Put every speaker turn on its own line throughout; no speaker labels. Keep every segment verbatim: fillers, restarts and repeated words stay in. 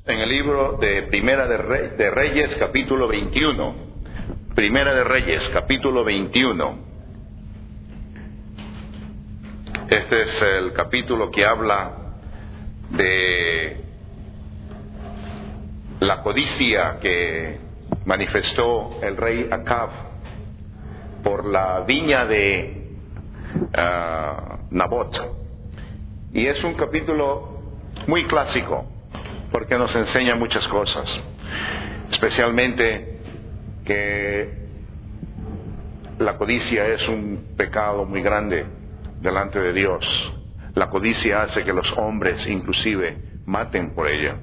En el libro de Primera de, Rey, de Reyes, capítulo veintiuno. Primera de Reyes, capítulo veintiuno. Este es el capítulo que habla de la codicia que manifestó el rey Acab por la viña de uh, Nabot. Y es un capítulo muy clásico, porque nos enseña muchas cosas, especialmente que la codicia es un pecado muy grande delante de Dios. La codicia hace que los hombres inclusive maten por ella.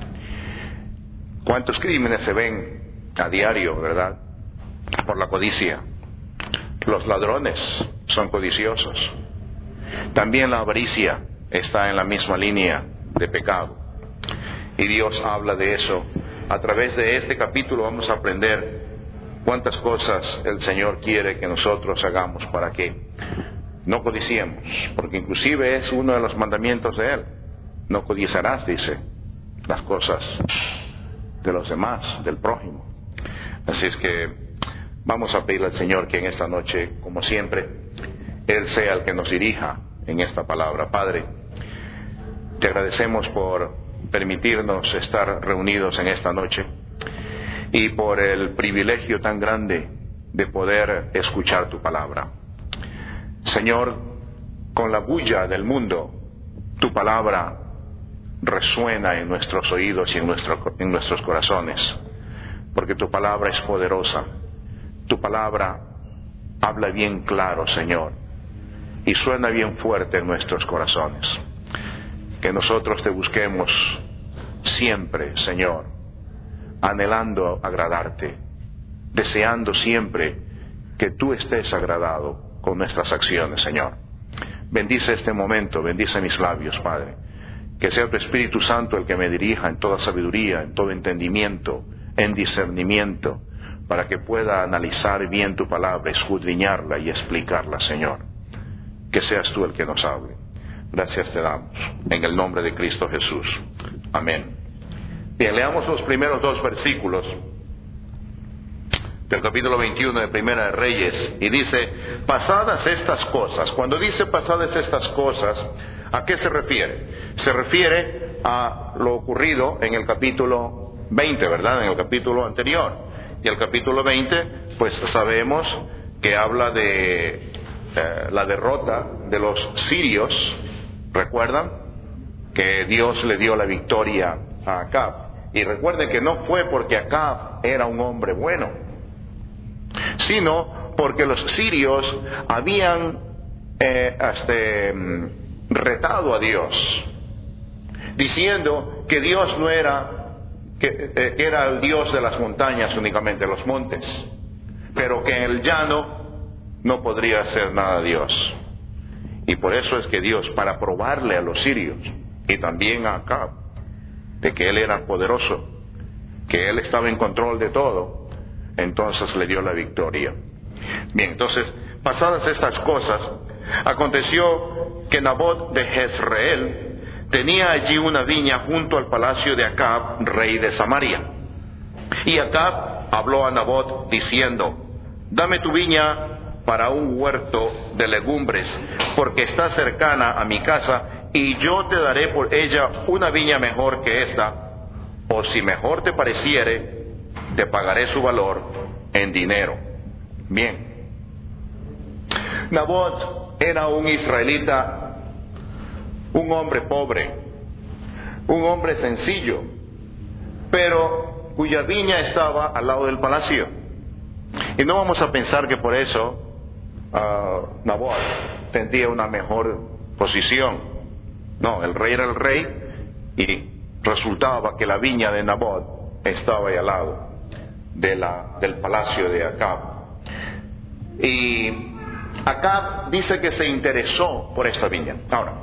¿Cuántos crímenes se ven a diario, verdad? Por la codicia. Los ladrones son codiciosos. También la avaricia está en la misma línea de pecado. Y Dios habla de eso. A través de este capítulo vamos a aprender cuántas cosas el Señor quiere que nosotros hagamos para que no codiciemos, porque inclusive es uno de los mandamientos de Él. No codiciarás, dice, las cosas de los demás, del prójimo. Así es que vamos a pedirle al Señor que en esta noche, como siempre, Él sea el que nos dirija en esta palabra. Padre, te agradecemos por permitirnos estar reunidos en esta noche y por el privilegio tan grande de poder escuchar tu palabra. Señor, con la bulla del mundo, tu palabra resuena en nuestros oídos y en, nuestro, en nuestros corazones, porque tu palabra es poderosa. Tu palabra habla bien claro, Señor, y suena bien fuerte en nuestros corazones. Que nosotros te busquemos siempre, Señor, anhelando agradarte, deseando siempre que tú estés agradado con nuestras acciones, Señor. Bendice este momento, bendice mis labios, Padre. Que sea tu Espíritu Santo el que me dirija en toda sabiduría, en todo entendimiento, en discernimiento, para que pueda analizar bien tu palabra, escudriñarla y explicarla, Señor. Que seas tú el que nos hable. Gracias te damos, en el nombre de Cristo Jesús. Amén. Bien, leamos los primeros dos versículos del capítulo veintiuno de Primera de Reyes, y dice: pasadas estas cosas. Cuando dice pasadas estas cosas, ¿a qué se refiere? Se refiere a lo ocurrido en el capítulo veinte, ¿verdad? En el capítulo anterior. Y el capítulo veinte, pues sabemos que habla de eh, la derrota de los sirios. ¿Recuerdan? Que Dios le dio la victoria a Acab. Y recuerden que no fue porque Acab era un hombre bueno, sino porque los sirios habían eh, este, retado a Dios, diciendo que Dios no era, que, eh, que era el Dios de las montañas únicamente, los montes, pero que en el llano no podría hacer nada Dios. Y por eso es que Dios, para probarle a los sirios y también a Acab, de que él era poderoso, que él estaba en control de todo, entonces le dio la victoria. Bien, entonces, pasadas estas cosas, aconteció que Nabot de Jezreel tenía allí una viña junto al palacio de Acab, rey de Samaria. Y Acab habló a Nabot diciendo: dame tu viña para un huerto de legumbres, porque está cercana a mi casa, y yo te daré por ella una viña mejor que esta, o si mejor te pareciere, te pagaré su valor en dinero. Bien. Nabot era un israelita, un hombre pobre, un hombre sencillo, pero cuya viña estaba al lado del palacio. Y no vamos a pensar que por eso uh, Nabot tendría una mejor posición. No, el rey era el rey, y resultaba que la viña de Nabot estaba ahí al lado de la, del palacio de Acab. Y Acab dice que se interesó por esta viña. Ahora,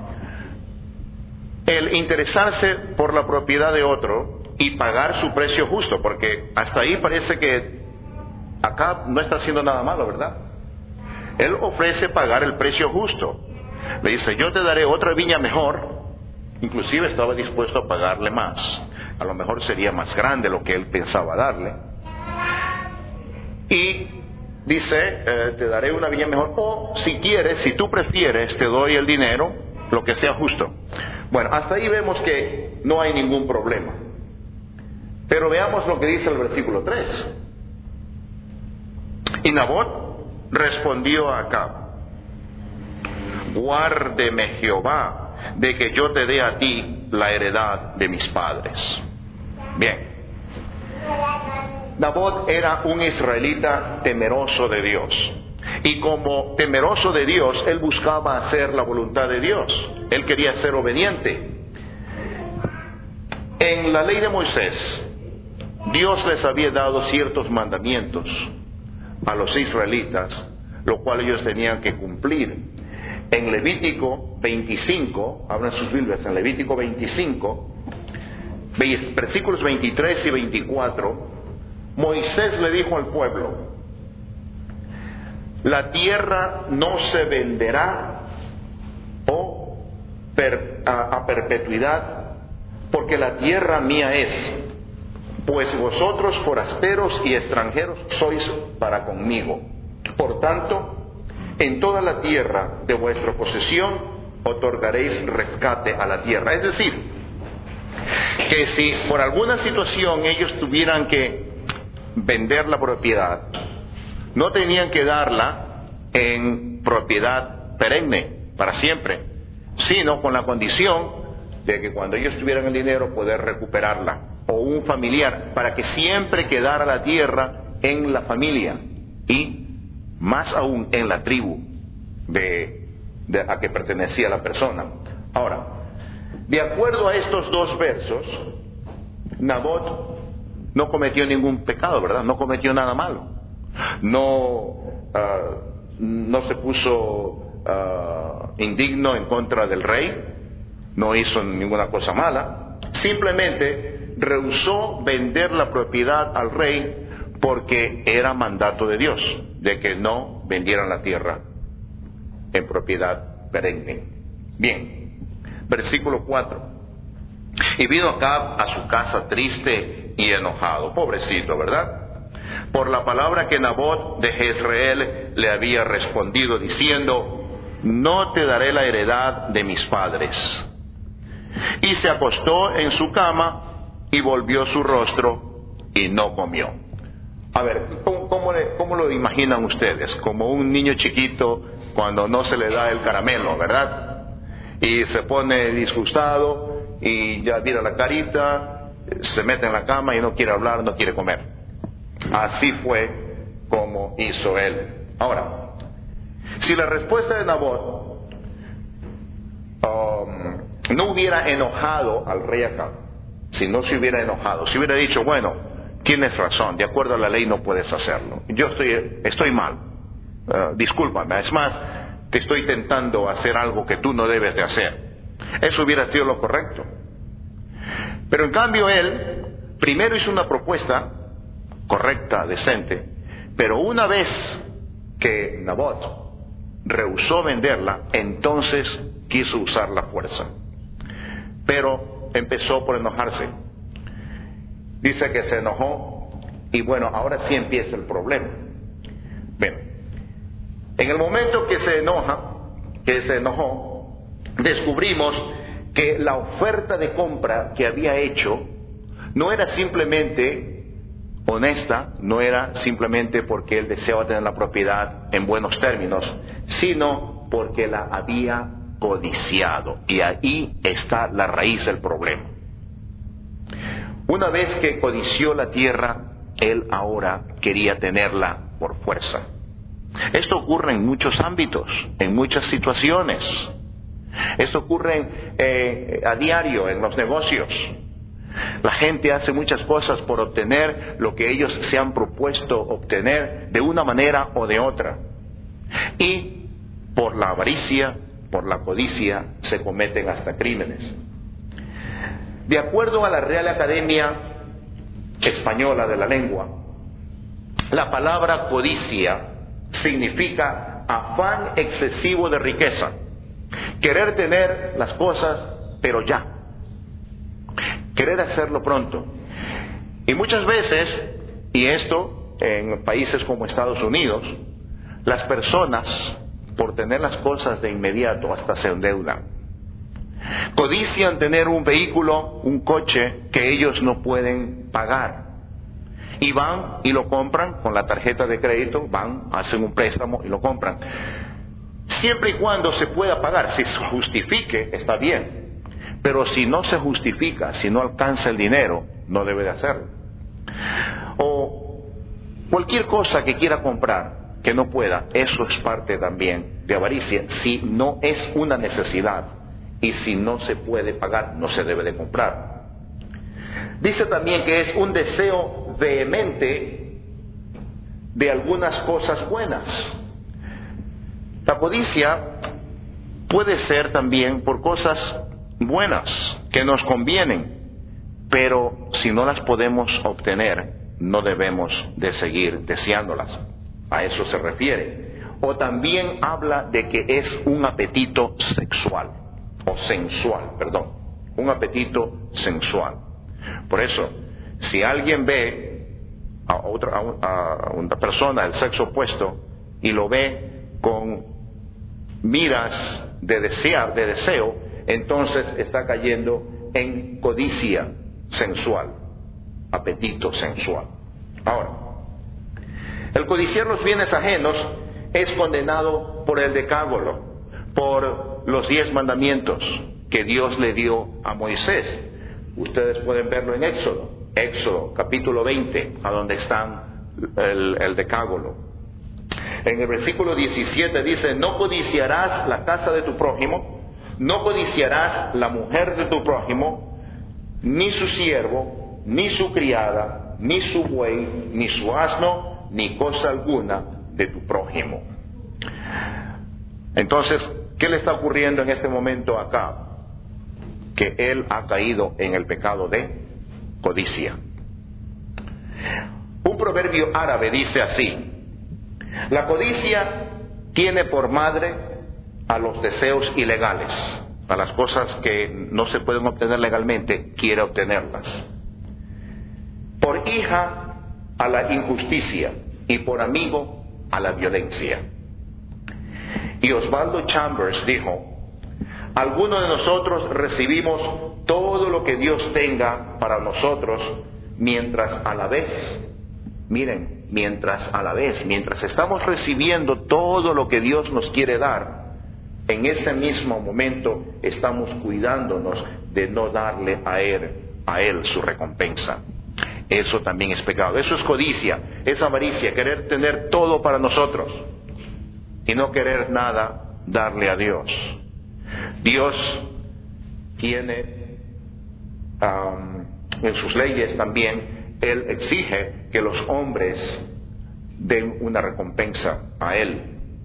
el interesarse por la propiedad de otro y pagar su precio justo, porque hasta ahí parece que Acab no está haciendo nada malo, ¿verdad? Él ofrece pagar el precio justo. Le dice: yo te daré otra viña mejor. Inclusive estaba dispuesto a pagarle más. a lo mejor sería más grande lo que él pensaba darle. Y dice, eh, te daré una viña mejor, o si quieres, si tú prefieres, te doy el dinero, lo que sea justo. Bueno, hasta ahí vemos que no hay ningún problema. Pero veamos lo que dice el versículo tres. Y Nabot respondió a Acab: guárdeme Jehová de que yo te dé a ti la heredad de mis padres. Bien, Nabot era un israelita temeroso de Dios, y como temeroso de Dios, él buscaba hacer la voluntad de Dios. Él quería ser obediente. En la ley de Moisés, Dios les había dado ciertos mandamientos a los israelitas, lo cual ellos tenían que cumplir. En Levítico veinticinco, abran sus Biblias, en Levítico veinticinco, versículos veintitrés y veinticuatro, Moisés le dijo al pueblo: la tierra no se venderá o per, a, a perpetuidad, porque la tierra mía es, pues vosotros forasteros y extranjeros sois para conmigo. Por tanto, en toda la tierra de vuestra posesión otorgaréis rescate a la tierra. Es decir, que si por alguna situación ellos tuvieran que vender la propiedad, no tenían que darla en propiedad perenne, para siempre, sino con la condición de que cuando ellos tuvieran el dinero poder recuperarla, o un familiar, para que siempre quedara la tierra en la familia y más aún en la tribu de, de a que pertenecía la persona. Ahora, de acuerdo a estos dos versos, Nabot no cometió ningún pecado, ¿verdad? No cometió nada malo. No, uh, no se puso uh, indigno en contra del rey, no hizo ninguna cosa mala. Simplemente rehusó vender la propiedad al rey porque era mandato de Dios de que no vendieran la tierra en propiedad perenne. Bien, versículo cuatro. Y vino Acab a su casa triste y enojado, pobrecito, ¿verdad? Por la palabra que Nabot de Jezreel le había respondido, diciendo: no te daré la heredad de mis padres. Y se acostó en su cama y volvió su rostro y no comió. A ver, ¿cómo, cómo, le, ¿cómo lo imaginan ustedes? Como un niño chiquito cuando no se le da el caramelo, ¿verdad? Y se pone disgustado y ya tira la carita, se mete en la cama y no quiere hablar, no quiere comer. Así fue como hizo él. Ahora, si la respuesta de Nabot um, no hubiera enojado al rey Acab, si no se hubiera enojado, si hubiera dicho: bueno, tienes razón, de acuerdo a la ley no puedes hacerlo, yo estoy, estoy mal, uh, discúlpame, es más, te estoy tentando hacer algo que tú no debes de hacer, eso hubiera sido lo correcto. Pero en cambio él primero hizo una propuesta correcta, decente, pero una vez que Nabot rehusó venderla, entonces quiso usar la fuerza, pero empezó por enojarse. Dice que se enojó y bueno, ahora sí empieza el problema. Bien, en el momento que se enoja, que se enojó, descubrimos que la oferta de compra que había hecho no era simplemente honesta, no era simplemente porque él deseaba tener la propiedad en buenos términos, sino porque la había codiciado. Y ahí está la raíz del problema. Una vez que codició la tierra, él ahora quería tenerla por fuerza. Esto ocurre en muchos ámbitos, en muchas situaciones. Esto ocurre eh, a diario en los negocios. La gente hace muchas cosas por obtener lo que ellos se han propuesto obtener de una manera o de otra. Y por la avaricia, por la codicia, se cometen hasta crímenes. De acuerdo a la Real Academia Española de la Lengua, la palabra codicia significa afán excesivo de riqueza, querer tener las cosas, pero ya. querer hacerlo pronto. Y muchas veces, y esto en países como Estados Unidos, las personas, por tener las cosas de inmediato, hasta se endeudan. Codician tener un vehículo, un coche que ellos no pueden pagar. Y van y lo compran con la tarjeta de crédito, van, hacen un préstamo y lo compran. Siempre y cuando se pueda pagar, si se justifique, está bien. Pero si no se justifica, si no alcanza el dinero, no debe de hacerlo. O cualquier cosa que quiera comprar, que no pueda, eso es parte también de avaricia. Si no es una necesidad y si no se puede pagar, no se debe de comprar. Dice también que es un deseo vehemente de algunas cosas buenas. La codicia puede ser también por cosas buenas que nos convienen, pero si no las podemos obtener, no debemos de seguir deseándolas. A eso se refiere. O también habla de que es un apetito sexual, o sensual, perdón, un apetito sensual. Por eso, si alguien ve a otra, a una persona del sexo opuesto y lo ve con miras de desear, de deseo, entonces está cayendo en codicia sensual, apetito sensual. Ahora, el codiciar los bienes ajenos es condenado por el decálogo, por los diez mandamientos que Dios le dio a Moisés. Ustedes pueden verlo en Éxodo, Éxodo capítulo veinte, a donde están el, el decálogo. En el versículo diecisiete dice: no codiciarás la casa de tu prójimo, no codiciarás la mujer de tu prójimo, ni su siervo, ni su criada, ni su buey, ni su asno, ni cosa alguna de tu prójimo. Entonces, ¿qué le está ocurriendo en este momento acá? Que él ha caído en el pecado de codicia. Un proverbio árabe dice así: la codicia tiene por madre a los deseos ilegales, a las cosas que no se pueden obtener legalmente, quiere obtenerlas. Por hija a la injusticia y por amigo a la violencia. Y Osvaldo Chambers dijo: algunos de nosotros recibimos todo lo que Dios tenga para nosotros, mientras a la vez, miren, mientras a la vez, mientras estamos recibiendo todo lo que Dios nos quiere dar, en ese mismo momento estamos cuidándonos de no darle a Él, a Él su recompensa. Eso también es pecado. Eso es codicia, es avaricia, querer tener todo para nosotros y no querer nada darle a Dios. Dios tiene um, en sus leyes también, Él exige que los hombres den una recompensa a Él.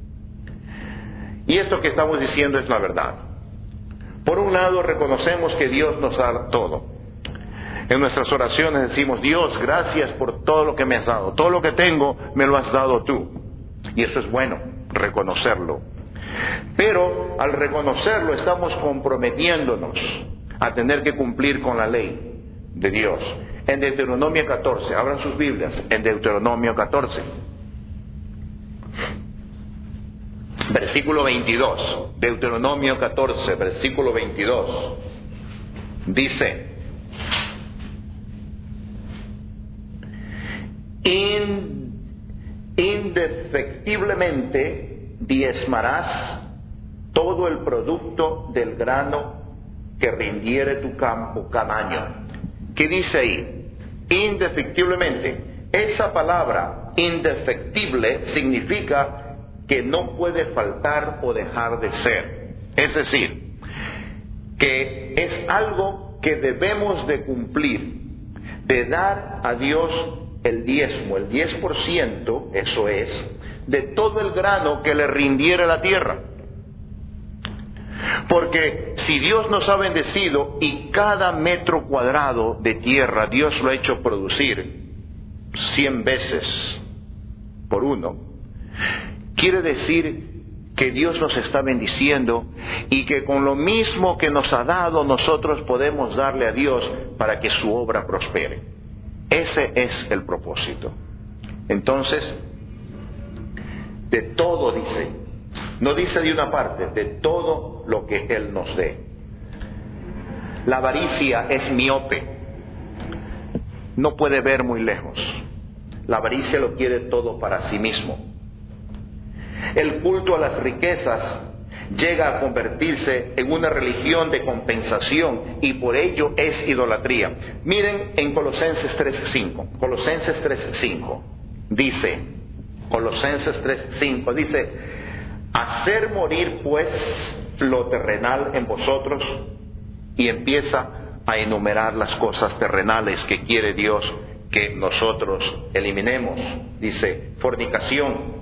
Y esto que estamos diciendo es la verdad. Por un lado, reconocemos que Dios nos da todo. En nuestras oraciones decimos: Dios, gracias por todo lo que me has dado. Todo lo que tengo me lo has dado tú. Y eso es bueno, reconocerlo. Pero al reconocerlo estamos comprometiéndonos a tener que cumplir con la ley de Dios. En Deuteronomio catorce, abran sus Biblias, en Deuteronomio catorce, versículo veintidós. Deuteronomio catorce, versículo veintidós, dice: indefectiblemente diezmarás todo el producto del grano que rindiere tu campo cada año. ¿Qué dice ahí? Indefectiblemente. Esa palabra indefectible significa que no puede faltar o dejar de ser. Es decir, que es algo que debemos de cumplir, de dar a Dios el diezmo, el diez por ciento, eso es, de todo el grano que le rindiera la tierra. Porque si Dios nos ha bendecido y cada metro cuadrado de tierra Dios lo ha hecho producir cien veces por uno, quiere decir que Dios nos está bendiciendo y que con lo mismo que nos ha dado nosotros podemos darle a Dios para que su obra prospere. Ese es el propósito. Entonces, de todo dice, no dice de una parte, de todo lo que Él nos dé. La avaricia es miope, no puede ver muy lejos. La avaricia lo quiere todo para sí mismo. El culto a las riquezas llega a convertirse en una religión de compensación y por ello es idolatría. Miren en Colosenses tres cinco. Colosenses tres cinco dice, Colosenses tres cinco dice, hacer morir pues lo terrenal en vosotros, y empieza a enumerar las cosas terrenales que quiere Dios que nosotros eliminemos. Dice, fornicación,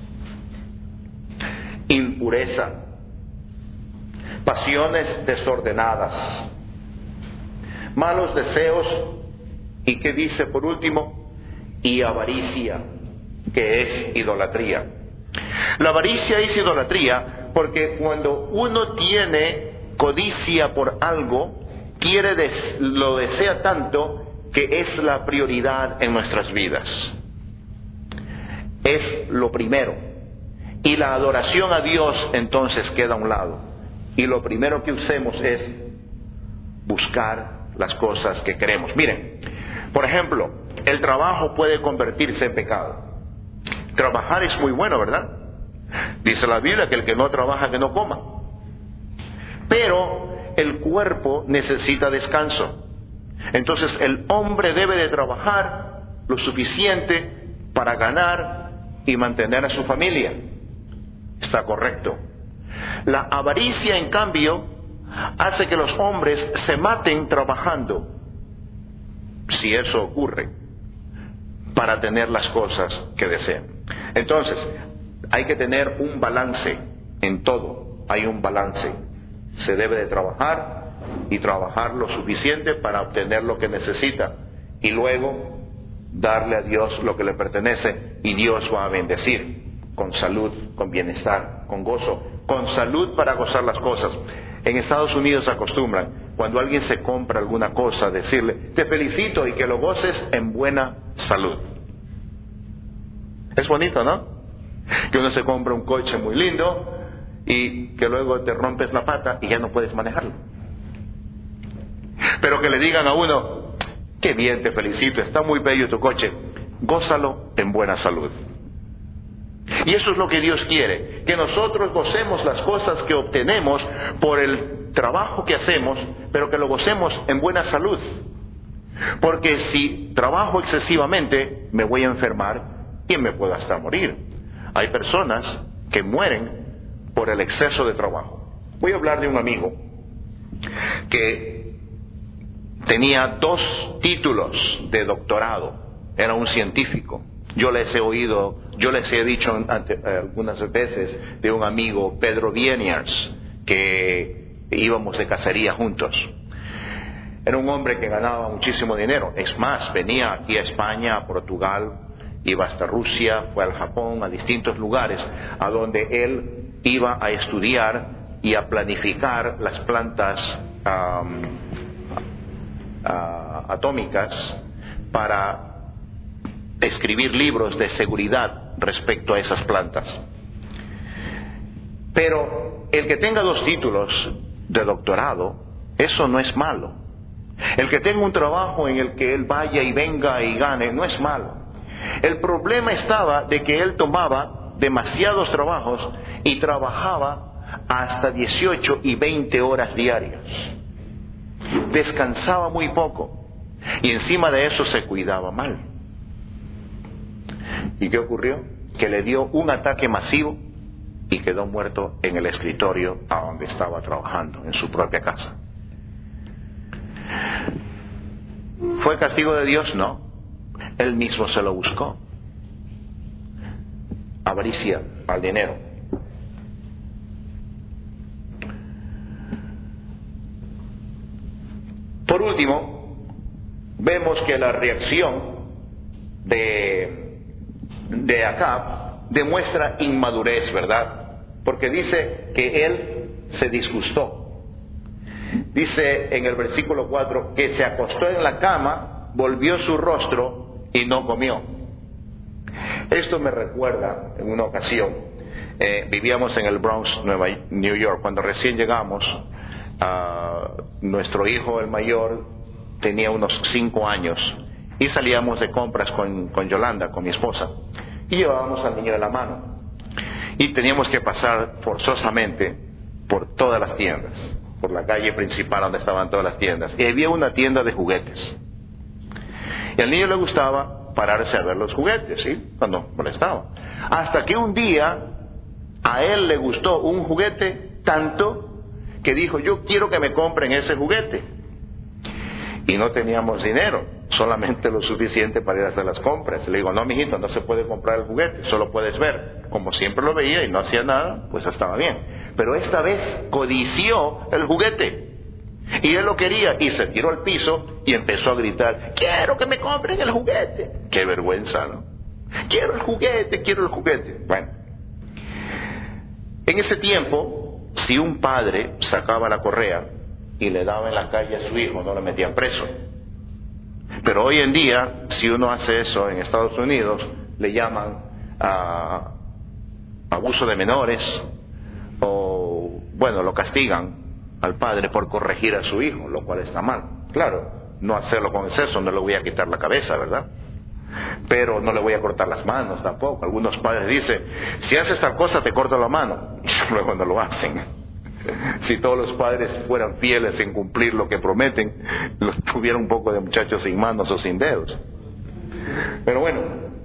impureza, pasiones desordenadas, malos deseos, y ¿qué dice por último? Y avaricia, que es idolatría. La avaricia es idolatría porque cuando uno tiene codicia por algo, quiere des- lo desea tanto que es la prioridad en nuestras vidas. Es lo primero. Y la adoración a Dios entonces queda a un lado. Y lo primero que usemos es buscar las cosas que queremos. Miren, por ejemplo, el trabajo puede convertirse en pecado. Trabajar es muy bueno, ¿verdad? Dice la Biblia que el que no trabaja, que no coma. Pero el cuerpo necesita descanso. Entonces el hombre debe de trabajar lo suficiente para ganar y mantener a su familia. Está correcto. La avaricia, en cambio, hace que los hombres se maten trabajando, si eso ocurre, para tener las cosas que desean. Entonces, hay que tener un balance en todo. Hay un balance. Se debe de trabajar y trabajar lo suficiente para obtener lo que necesita y luego darle a Dios lo que le pertenece, y Dios va a bendecir con salud, con bienestar, con gozo, con salud para gozar las cosas. En Estados Unidos acostumbran, cuando alguien se compra alguna cosa, decirle, te felicito y que lo goces en buena salud. Es bonito, ¿no? Que uno se compra un coche muy lindo y que luego te rompes la pata y ya no puedes manejarlo. Pero que le digan a uno, qué bien, te felicito, está muy bello tu coche, gózalo en buena salud. Y eso es lo que Dios quiere, que nosotros gocemos las cosas que obtenemos por el trabajo que hacemos, pero que lo gocemos en buena salud. Porque si trabajo excesivamente, me voy a enfermar y me puedo hasta morir. Hay personas que mueren por el exceso de trabajo. Voy a hablar de un amigo que tenía dos títulos de doctorado, era un científico. Yo les he oído, yo les he dicho ante, algunas veces de un amigo, Pedro Vieniers, que íbamos de cacería juntos. Era un hombre que ganaba muchísimo dinero. Es más, venía aquí a España, a Portugal, iba hasta Rusia, fue al Japón, a distintos lugares, a donde él iba a estudiar y a planificar las plantas um, uh, atómicas para escribir libros de seguridad respecto a esas plantas. Pero el que tenga dos títulos de doctorado, eso no es malo. El que tenga un trabajo en el que él vaya y venga y gane, no es malo. El problema estaba de que él tomaba demasiados trabajos y trabajaba hasta dieciocho y veinte horas diarias. Descansaba muy poco y encima de eso se cuidaba mal. ¿Y qué ocurrió? Que le dio un ataque masivo y quedó muerto en el escritorio a donde estaba trabajando, en su propia casa. ¿Fue castigo de Dios? No. Él mismo se lo buscó. Avaricia al dinero. Por último, vemos que la reacción de, de Acab demuestra inmadurez, ¿verdad? porque dice que él se disgustó. Dice en el versículo cuatro que se acostó en la cama, volvió su rostro y no comió. Esto me recuerda en una ocasión, eh, vivíamos en el Bronx, Nueva, New York, cuando recién llegamos. Uh, nuestro hijo, el mayor, tenía unos cinco años y salíamos de compras con, con Yolanda, con mi esposa, y llevábamos al niño de la mano y teníamos que pasar forzosamente por todas las tiendas, por la calle principal donde estaban todas las tiendas, y había una tienda de juguetes y al niño le gustaba pararse a ver los juguetes, ¿sí? Cuando molestaba, hasta que un día a él le gustó un juguete tanto que dijo: yo quiero que me compren ese juguete. Y no teníamos dinero, solamente lo suficiente para ir a hacer las compras. Le digo: no, mijito, no se puede comprar el juguete, solo puedes ver. Como siempre lo veía y no hacía nada, pues estaba bien. Pero esta vez codició el juguete y él lo quería, y se tiró al piso y empezó a gritar: quiero que me compren el juguete. Qué vergüenza, ¿no? Quiero el juguete, quiero el juguete. Bueno, en ese tiempo, si un padre sacaba la correa y le daba en la calle a su hijo, no lo metían preso. Pero hoy en día, si uno hace eso en Estados Unidos, le llaman a abuso de menores, o bueno, lo castigan al padre por corregir a su hijo, lo cual está mal. Claro, no hacerlo con exceso, no le voy a quitar la cabeza, ¿verdad? Pero no le voy a cortar las manos tampoco. Algunos padres dicen: si haces tal cosa te corto la mano, y luego no lo hacen. Si todos los padres fueran fieles en cumplir lo que prometen, los tuviera un poco de muchachos sin manos o sin dedos. Pero bueno,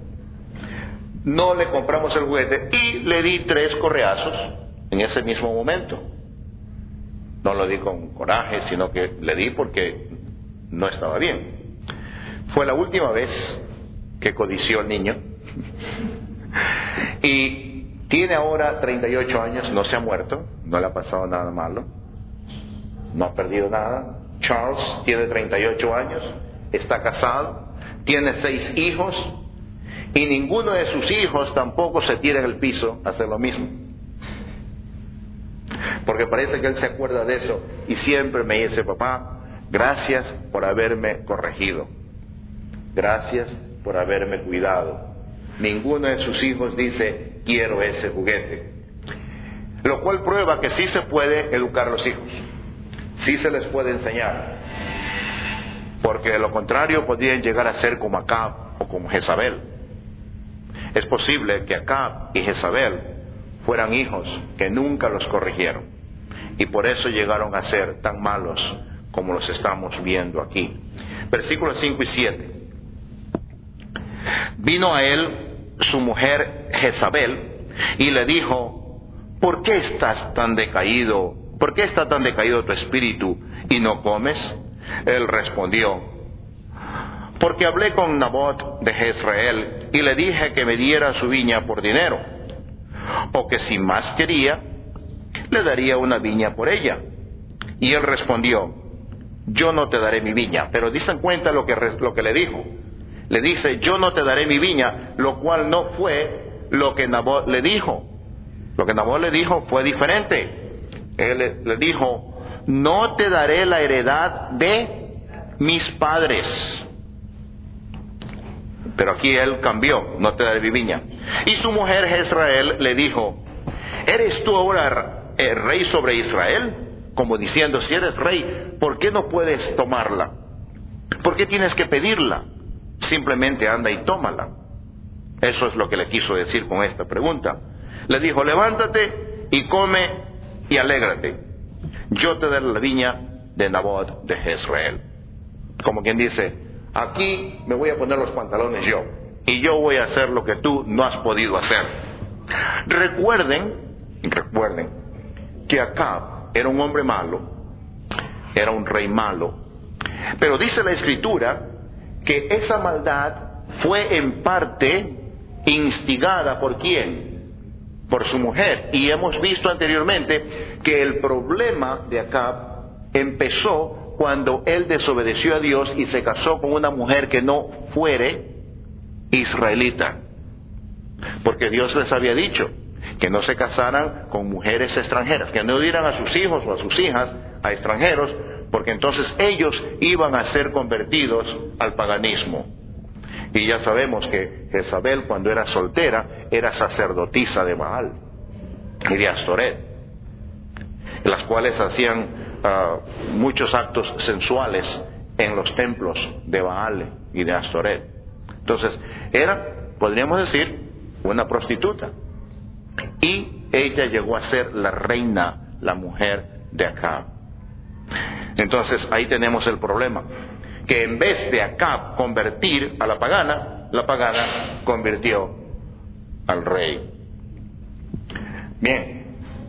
no le compramos el juguete y le di tres correazos en ese mismo momento. No lo di con coraje, sino que le di porque no estaba bien. Fue la última vez que codició el niño, y tiene ahora treinta y ocho años, no se ha muerto, no le ha pasado nada malo, no ha perdido nada. Charles tiene treinta y ocho años, está casado, tiene seis hijos, y ninguno de sus hijos tampoco se tira en el piso a hacer lo mismo, porque parece que él se acuerda de eso y siempre me dice: papá, gracias por haberme corregido, gracias por haberme cuidado. Ninguno de sus hijos dice: quiero ese juguete. Lo cual prueba que sí se puede educar a los hijos, sí se les puede enseñar, porque de lo contrario podrían llegar a ser como Acab o como Jezabel. Es posible que Acab y Jezabel fueran hijos que nunca los corrigieron, y por eso llegaron a ser tan malos como los estamos viendo aquí. Versículos cinco y siete. Vino a él su mujer Jezabel y le dijo: ¿por qué estás tan decaído? ¿Por qué está tan decaído tu espíritu y no comes? Él respondió: porque hablé con Nabot de Jezreel y le dije que me diera su viña por dinero, o que si más quería, le daría una viña por ella. Y él respondió: yo no te daré mi viña. Pero dicen cuenta lo que, lo que le dijo. Le dice: yo no te daré mi viña, lo cual no fue lo que Nabot le dijo. Lo que Nabot le dijo fue diferente. Él le, le dijo: no te daré la heredad de mis padres. Pero aquí él cambió: no te daré mi viña. Y su mujer Jezreel le dijo: ¿eres tú ahora el rey sobre Israel? Como diciendo: si eres rey, ¿por qué no puedes tomarla? ¿Por qué tienes que pedirla? Simplemente anda y tómala. Eso es lo que le quiso decir con esta pregunta. Le dijo: levántate y come y alégrate. Yo te daré la viña de Nabot de Jezreel. Como quien dice: aquí me voy a poner los pantalones yo, y yo voy a hacer lo que tú no has podido hacer. Recuerden, recuerden que Acab era un hombre malo, era un rey malo, pero dice la Escritura que esa maldad fue en parte instigada ¿por quién? Por su mujer. Y hemos visto anteriormente que el problema de Acab empezó cuando él desobedeció a Dios y se casó con una mujer que no fuere israelita, porque Dios les había dicho que no se casaran con mujeres extranjeras, que no dieran a sus hijos o a sus hijas a extranjeros, porque entonces ellos iban a ser convertidos al paganismo. Y ya sabemos que Jezabel, cuando era soltera, era sacerdotisa de Baal y de Astoret, las cuales hacían uh, muchos actos sensuales en los templos de Baal y de Astoret. Entonces, era, podríamos decir, una prostituta. Y ella llegó a ser la reina, la mujer de Acab. Entonces, ahí tenemos el problema, que en vez de Acab convertir a la pagana, la pagana convirtió al rey. Bien.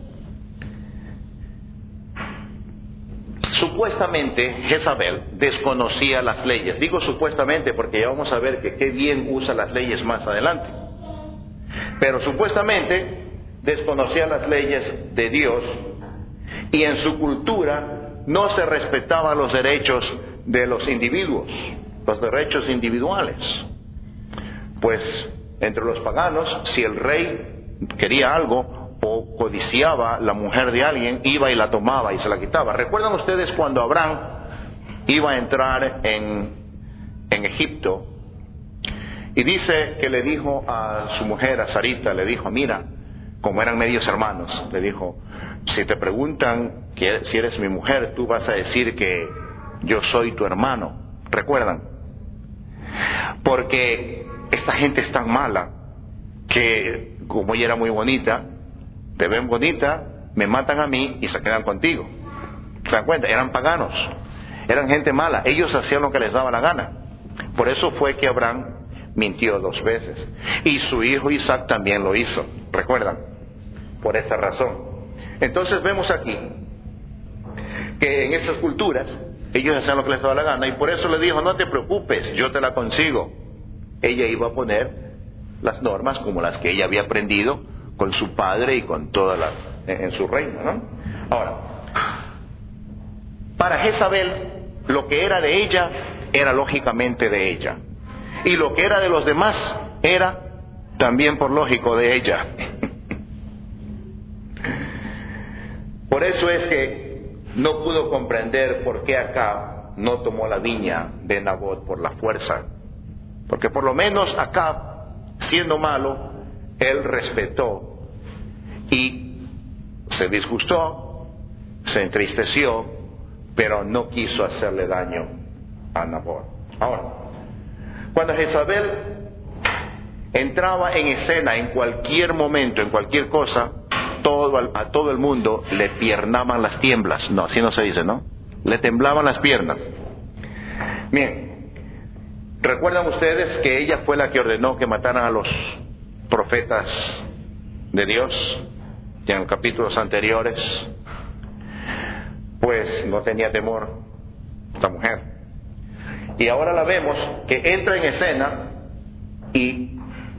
Supuestamente Jezabel desconocía las leyes. Digo supuestamente porque ya vamos a ver que qué bien usa las leyes más adelante. Pero supuestamente desconocía las leyes de Dios, y en su cultura no se respetaban los derechos de los individuos, los derechos individuales. Pues entre los paganos, si el rey quería algo o codiciaba la mujer de alguien, iba y la tomaba y se la quitaba. ¿Recuerdan ustedes cuando Abraham iba a entrar en, en Egipto? Y dice que le dijo a su mujer, a Sarita, le dijo, mira, como eran medios hermanos, le dijo, si te preguntan que si eres mi mujer, tú vas a decir que yo soy tu hermano. ¿Recuerdan? Porque esta gente es tan mala que, como ella era muy bonita, te ven bonita, me matan a mí y se quedan contigo. ¿Se dan cuenta? Eran paganos, eran gente mala, ellos hacían lo que les daba la gana. Por eso fue que Abraham mintió dos veces, y su hijo Isaac también lo hizo, ¿recuerdan? Por esa razón. Entonces vemos aquí que en esas culturas ellos hacían lo que les daba la gana, y por eso le dijo, no te preocupes, yo te la consigo. Ella iba a poner las normas como las que ella había aprendido con su padre y con toda la, en su reino, ¿no? Ahora, para Jezabel, lo que era de ella era lógicamente de ella, y lo que era de los demás era también por lógico de ella. Por eso es que no pudo comprender por qué Acab no tomó la viña de Nabot por la fuerza, porque por lo menos Acab, siendo malo, él respetó y se disgustó, se entristeció, pero no quiso hacerle daño a Nabot. Ahora, cuando Jezabel entraba en escena en cualquier momento, en cualquier cosa, todo, a todo el mundo le piernaban las tiemblas. No, así no se dice, ¿no? Le temblaban las piernas. Bien, ¿recuerdan ustedes que ella fue la que ordenó que mataran a los profetas de Dios? Ya en los capítulos anteriores, pues no tenía temor esta mujer. Y ahora la vemos que entra en escena y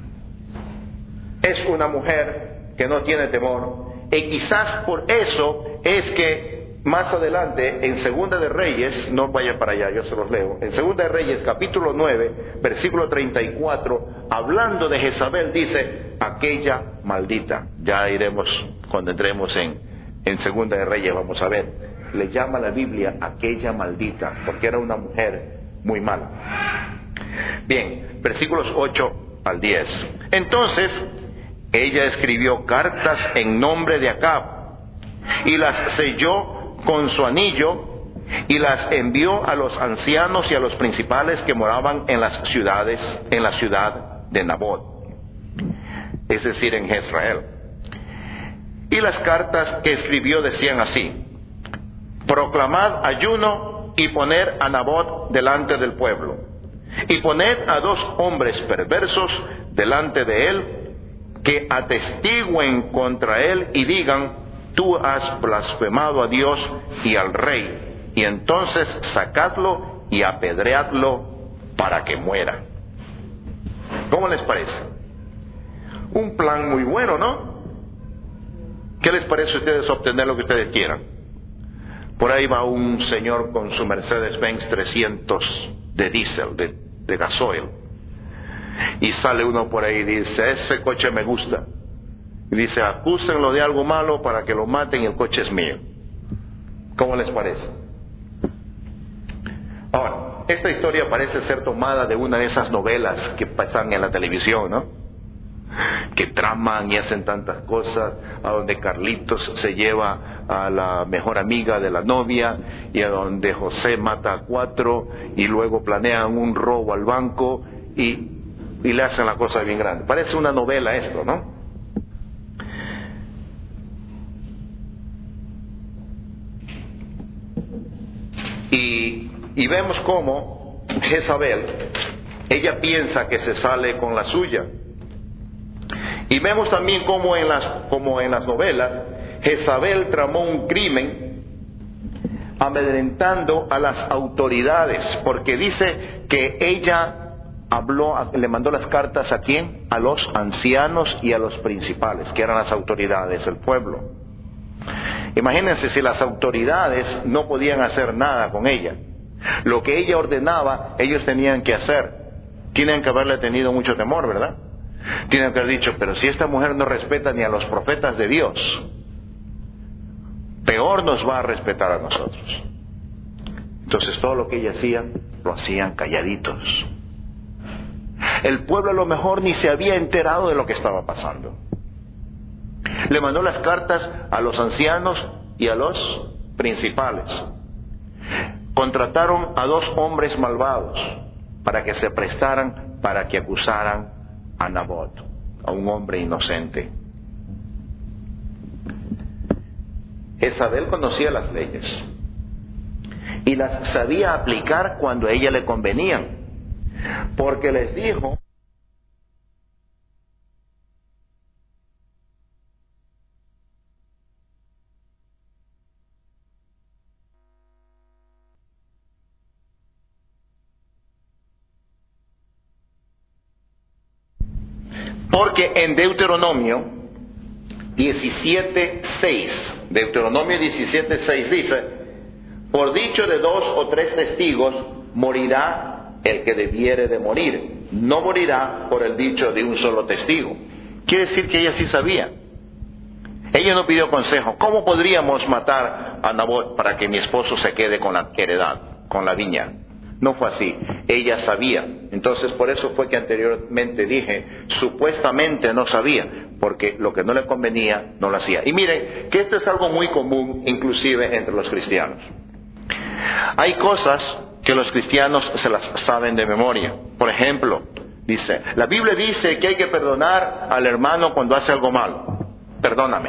es una mujer que no tiene temor, y quizás por eso es que más adelante en Segunda de Reyes, no vayan para allá, yo se los leo, en Segunda de Reyes capítulo nueve, versículo treinta y cuatro, hablando de Jezabel, dice, aquella maldita. Ya iremos, cuando entremos en, en Segunda de Reyes, vamos a ver, le llama la Biblia aquella maldita, porque era una mujer muy mala. Bien, versículos ocho al diez. Entonces, ella escribió cartas en nombre de Acab y las selló con su anillo y las envió a los ancianos y a los principales que moraban en las ciudades, en la ciudad de Nabot, es decir, en Jezreel. Y las cartas que escribió decían así: proclamad ayuno y poner a Nabot delante del pueblo, y poned a dos hombres perversos delante de él, que atestiguen contra él y digan, tú has blasfemado a Dios y al rey, y entonces sacadlo y apedreadlo para que muera. ¿Cómo les parece? Un plan muy bueno, ¿no? ¿Qué les parece a ustedes obtener lo que ustedes quieran? Por ahí va un señor con su Mercedes-Benz trescientos de diésel, de, de gasoil, y sale uno por ahí y dice, ese coche me gusta, Y dice, acúsenlo de algo malo para que lo maten y el coche es mío. ¿Cómo les parece? Ahora, esta historia parece ser tomada de una de esas novelas que pasan en la televisión, ¿no? Que traman y hacen tantas cosas, a donde Carlitos se lleva a la mejor amiga de la novia, y a donde José mata a cuatro, y luego planean un robo al banco, y, y le hacen la cosa bien grande. Parece una novela esto, ¿no? Y, y vemos cómo Jezabel, ella piensa que se sale con la suya. Y vemos también cómo en las, como en las novelas, Jezabel tramó un crimen amedrentando a las autoridades, porque dice que ella habló, le mandó las cartas ¿a quién? A los ancianos y a los principales, que eran las autoridades del pueblo. Imagínense si las autoridades no podían hacer nada con ella. Lo que ella ordenaba, ellos tenían que hacer. Tienen que haberle tenido mucho temor, ¿verdad? Tienen que haber dicho, pero si esta mujer no respeta ni a los profetas de Dios, peor nos va a respetar a nosotros. Entonces todo lo que ella hacía, lo hacían calladitos. El pueblo a lo mejor ni se había enterado de lo que estaba pasando. Le mandó las cartas a los ancianos y a los principales. Contrataron a dos hombres malvados para que se prestaran para que acusaran a Nabot, a un hombre inocente. Jezabel conocía las leyes y las sabía aplicar cuando a ella le convenían, porque les dijo: porque en Deuteronomio diecisiete seis, Deuteronomio diecisiete seis dice: por dicho de dos o tres testigos morirá el que debiere de morir, no morirá por el dicho de un solo testigo. Quiere decir que ella sí sabía. Ella no pidió consejo. ¿Cómo podríamos matar a Nabot para que mi esposo se quede con la heredad, con la viña? No fue así. Ella sabía. Entonces por eso fue que anteriormente dije, supuestamente no sabía, porque lo que no le convenía no lo hacía. Y miren que esto es algo muy común, inclusive entre los cristianos. Hay cosas que los cristianos se las saben de memoria. Por ejemplo, dice, la Biblia dice que hay que perdonar al hermano cuando hace algo malo. Perdóname.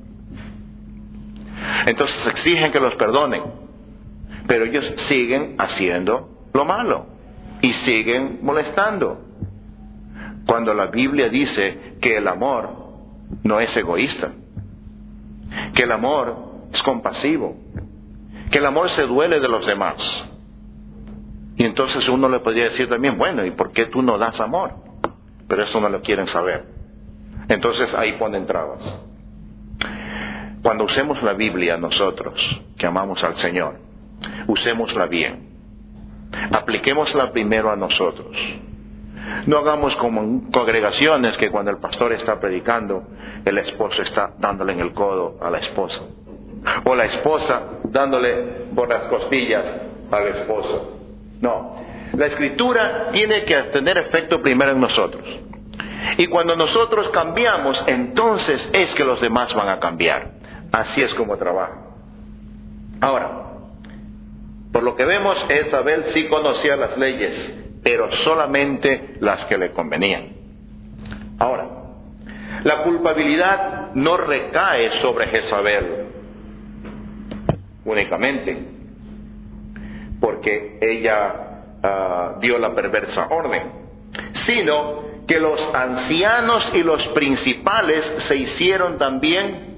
Entonces exigen que los perdonen, pero ellos siguen haciendo lo malo y siguen molestando, cuando la Biblia dice que el amor no es egoísta, que el amor es compasivo, que el amor se duele de los demás. Y entonces uno le podría decir también, bueno, ¿y por qué tú no das amor? Pero eso no lo quieren saber. Entonces ahí ponen trabas. Cuando usemos la Biblia nosotros, que amamos al Señor, usémosla bien. Apliquémosla primero a nosotros. No hagamos como en congregaciones que cuando el pastor está predicando, el esposo está dándole en el codo a la esposa, o la esposa dándole por las costillas al esposo. No, la Escritura tiene que tener efecto primero en nosotros. Y cuando nosotros cambiamos, entonces es que los demás van a cambiar. Así es como trabaja. Ahora, por lo que vemos, Jezabel sí conocía las leyes, pero solamente las que le convenían. Ahora, la culpabilidad no recae sobre Jezabel únicamente, porque ella uh, dio la perversa orden, sino que los ancianos y los principales se hicieron también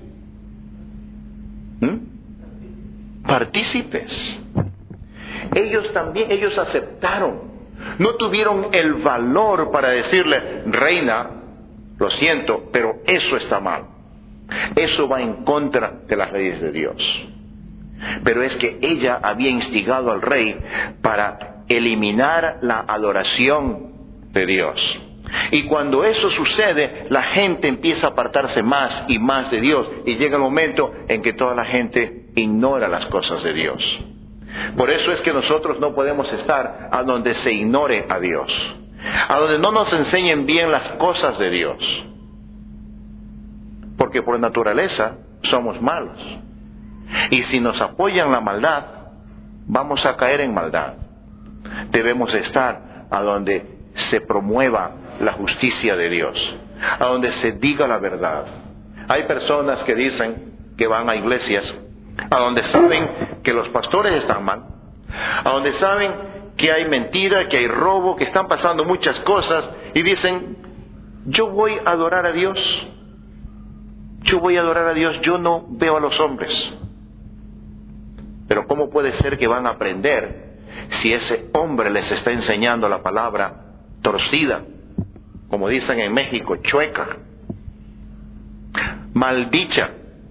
¿hmm? partícipes. Ellos también, ellos aceptaron. No tuvieron el valor para decirle, reina, lo siento, pero eso está mal. Eso va en contra de las leyes de Dios. Pero es que ella había instigado al rey para eliminar la adoración de Dios. Y cuando eso sucede, la gente empieza a apartarse más y más de Dios. Y llega el momento en que toda la gente ignora las cosas de Dios. Por eso es que nosotros no podemos estar a donde se ignore a Dios, a donde no nos enseñen bien las cosas de Dios. Porque por naturaleza somos malos. Y si nos apoyan la maldad, vamos a caer en maldad. Debemos estar a donde se promueva la justicia de Dios, a donde se diga la verdad. Hay personas que dicen que van a iglesias a donde saben que los pastores están mal, a donde saben que hay mentira, que hay robo, que están pasando muchas cosas, y dicen, yo voy a adorar a Dios, yo voy a adorar a Dios, yo no veo a los hombres. Pero ¿cómo puede ser que van a aprender si ese hombre les está enseñando la palabra torcida, como dicen en México, chueca, maldicha,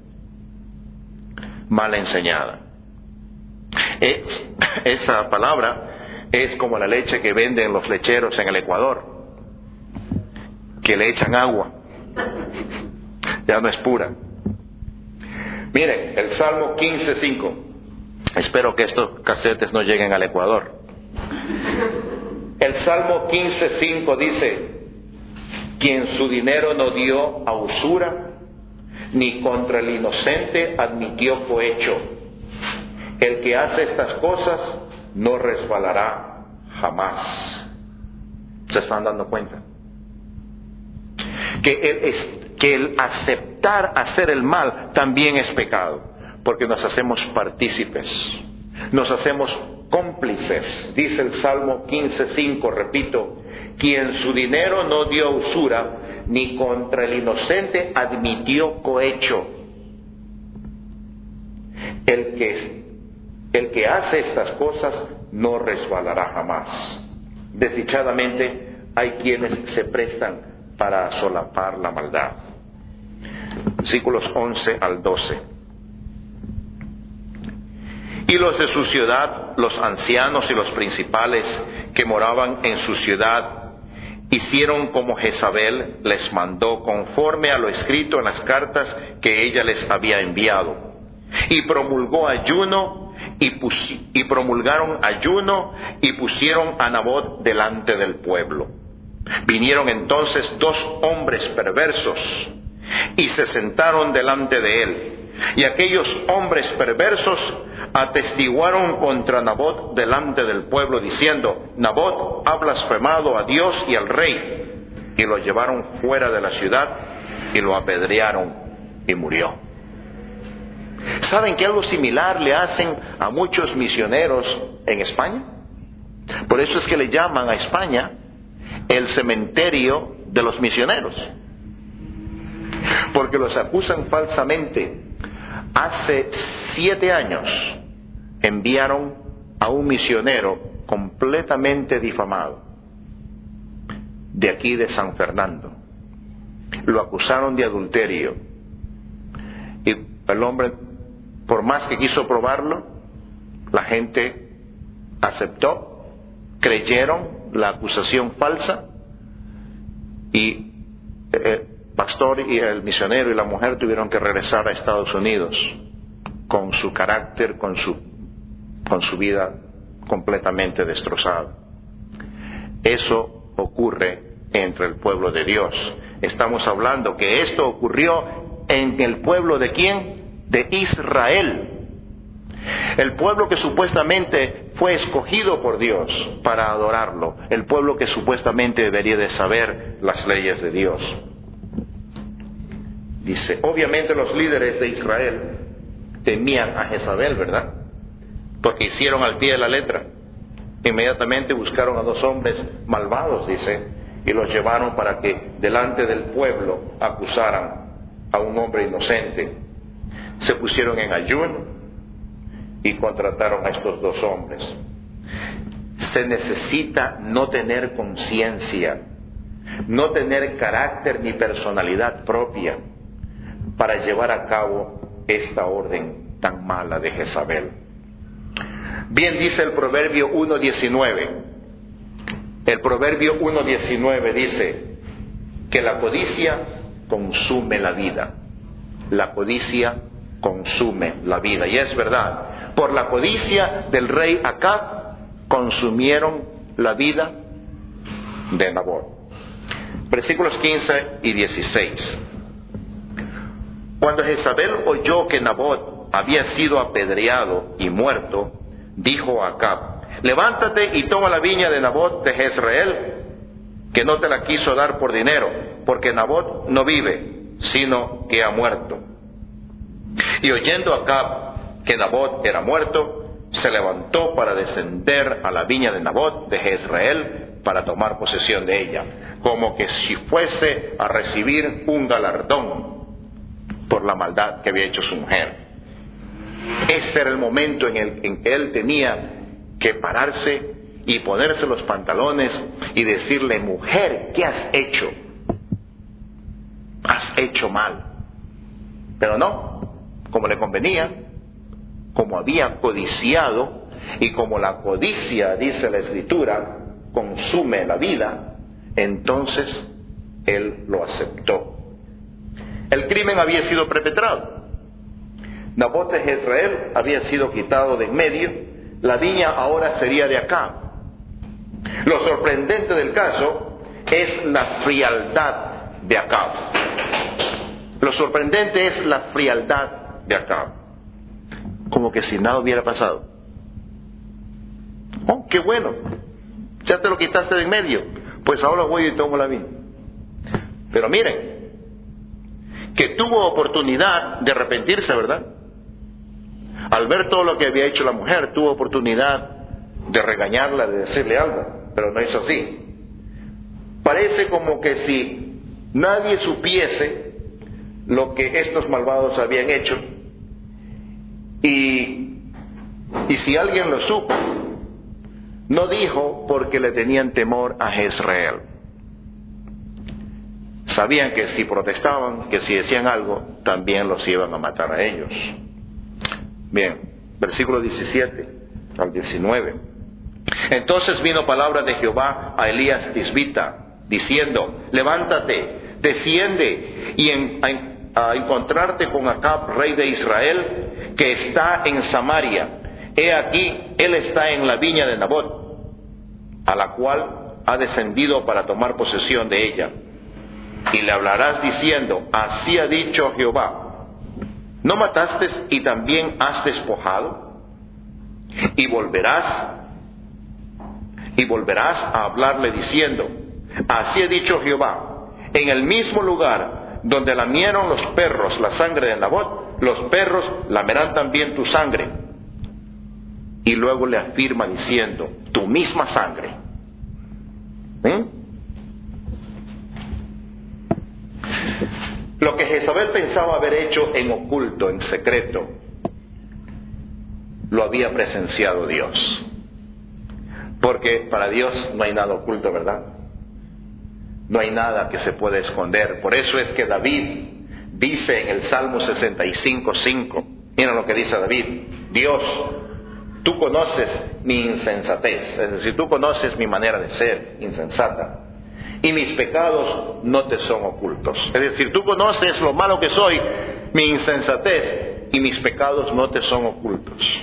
mal enseñada? Es, esa palabra es como la leche que venden los lecheros en el Ecuador, que le echan agua, ya no es pura. Miren, el Salmo quince cinco. Espero que estos casetes no lleguen al Ecuador. El Salmo quince cinco dice, quien su dinero no dio a usura, ni contra el inocente admitió cohecho. El que hace estas cosas no resbalará jamás. ¿Se están dando cuenta? Que el, es, que el aceptar hacer el mal también es pecado, porque nos hacemos partícipes, nos hacemos cómplices. Dice el Salmo quince cinco, repito, quien su dinero no dio usura, ni contra el inocente admitió cohecho. El que, el que hace estas cosas no resbalará jamás. Desdichadamente hay quienes se prestan para solapar la maldad. Versículos once al doce. Y los de su ciudad, los ancianos y los principales que moraban en su ciudad, hicieron como Jezabel les mandó, conforme a lo escrito en las cartas que ella les había enviado. Y promulgó ayuno, y, pus- y promulgaron ayuno, y pusieron a Nabot delante del pueblo. Vinieron entonces dos hombres perversos, y se sentaron delante de él. Y aquellos hombres perversos atestiguaron contra Nabot delante del pueblo, diciendo, Nabot ha blasfemado a Dios y al rey. Y lo llevaron fuera de la ciudad y lo apedrearon y murió. ¿Saben que algo similar le hacen a muchos misioneros en España? Por eso es que le llaman a España el cementerio de los misioneros, porque los acusan falsamente. Hace siete años enviaron a un misionero completamente difamado de aquí de San Fernando. Lo acusaron de adulterio y el hombre, por más que quiso probarlo, la gente aceptó, creyeron la acusación falsa y eh, pastor y el misionero y la mujer tuvieron que regresar a Estados Unidos con su carácter, con su, con su vida completamente destrozada. Eso ocurre entre el pueblo de Dios. Estamos hablando que esto ocurrió en el pueblo de ¿quién? De Israel. El pueblo que supuestamente fue escogido por Dios para adorarlo. El pueblo que supuestamente debería de saber las leyes de Dios. Dice, obviamente los líderes de Israel temían a Jezabel, ¿verdad? Porque hicieron al pie de la letra. Inmediatamente buscaron a dos hombres malvados, dice, y los llevaron para que delante del pueblo acusaran a un hombre inocente. Se pusieron en ayuno y contrataron a estos dos hombres. Se necesita no tener conciencia, no tener carácter ni personalidad propia para llevar a cabo esta orden tan mala de Jezabel. Bien dice el Proverbio uno diecinueve, El Proverbio uno diecinueve dice que la codicia consume la vida. La codicia consume la vida. Y es verdad, por la codicia del rey Acab consumieron la vida de Nabot. Versículos quince y dieciséis. Cuando Jezabel oyó que Nabot había sido apedreado y muerto, dijo a Acab: levántate y toma la viña de Nabot de Jezreel, que no te la quiso dar por dinero, porque Nabot no vive, sino que ha muerto. Y oyendo Acab que Nabot era muerto, se levantó para descender a la viña de Nabot de Jezreel para tomar posesión de ella, como que si fuese a recibir un galardón por la maldad que había hecho su mujer. Este era el momento en el en que él tenía que pararse y ponerse los pantalones y decirle: mujer, ¿qué has hecho? Has hecho mal. Pero no, como le convenía, como había codiciado, y como la codicia, dice la Escritura, consume la vida, entonces él lo aceptó. El crimen había sido perpetrado. Nabot de Jezreel había sido quitado de en medio, la viña ahora sería de Acab. Lo sorprendente del caso es la frialdad de Acab. Lo sorprendente es la frialdad de Acab. Como que si nada hubiera pasado. Oh, qué bueno, ya te lo quitaste de en medio, pues ahora voy y tomo la viña. Pero miren, que tuvo oportunidad de arrepentirse, ¿verdad? Al ver todo lo que había hecho la mujer, tuvo oportunidad de regañarla, de decirle algo, pero no hizo así. Parece como que si nadie supiese lo que estos malvados habían hecho, y, y si alguien lo supo, no dijo porque le tenían temor a Jezreel. Sabían que si protestaban, que si decían algo, también los iban a matar a ellos. Bien, versículo diecisiete al diecinueve. Entonces vino palabra de Jehová a Elías Tisbita, diciendo: levántate, desciende y en, a, a encontrarte con Acab, rey de Israel, que está en Samaria. He aquí, él está en la viña de Nabot, a la cual ha descendido para tomar posesión de ella. Y le hablarás diciendo: así ha dicho Jehová, ¿no mataste y también has despojado? Y volverás, y volverás a hablarle diciendo: así ha dicho Jehová, en el mismo lugar donde lamieron los perros la sangre de Nabot, los perros lamerán también tu sangre. Y luego le afirma diciendo: tu misma sangre. ¿Eh? Lo que Jezabel pensaba haber hecho en oculto, en secreto, lo había presenciado Dios. Porque para Dios no hay nada oculto, ¿verdad? No hay nada que se pueda esconder. Por eso es que David dice en el Salmo sesenta y cinco, cinco, miren lo que dice David: Dios, tú conoces mi insensatez, es decir, tú conoces mi manera de ser insensata, y mis pecados no te son ocultos. Es decir, tú conoces lo malo que soy, mi insensatez, y mis pecados no te son ocultos.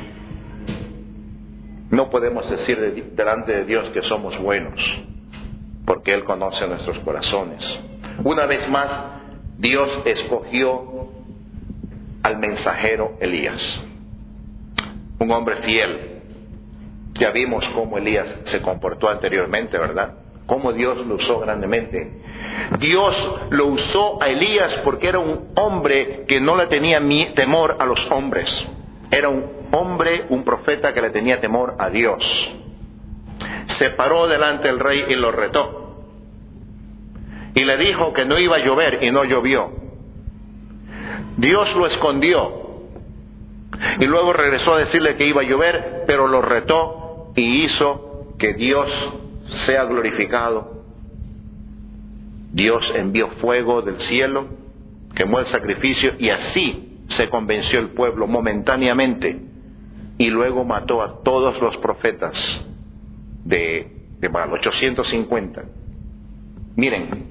No podemos decir de, delante de Dios que somos buenos, porque Él conoce nuestros corazones. Una vez más, Dios escogió al mensajero Elías, un hombre fiel. Ya vimos cómo Elías se comportó anteriormente, ¿verdad? Cómo Dios lo usó grandemente. Dios lo usó a Elías porque era un hombre que no le tenía temor a los hombres. Era un hombre, un profeta que le tenía temor a Dios. Se paró delante del rey y lo retó. Y le dijo que no iba a llover y no llovió. Dios lo escondió. Y luego regresó a decirle que iba a llover, pero lo retó y hizo que Dios sea glorificado. Dios envió fuego del cielo, quemó el sacrificio y así se convenció el pueblo momentáneamente, y luego mató a todos los profetas de, de Baal, ochocientos cincuenta. Miren,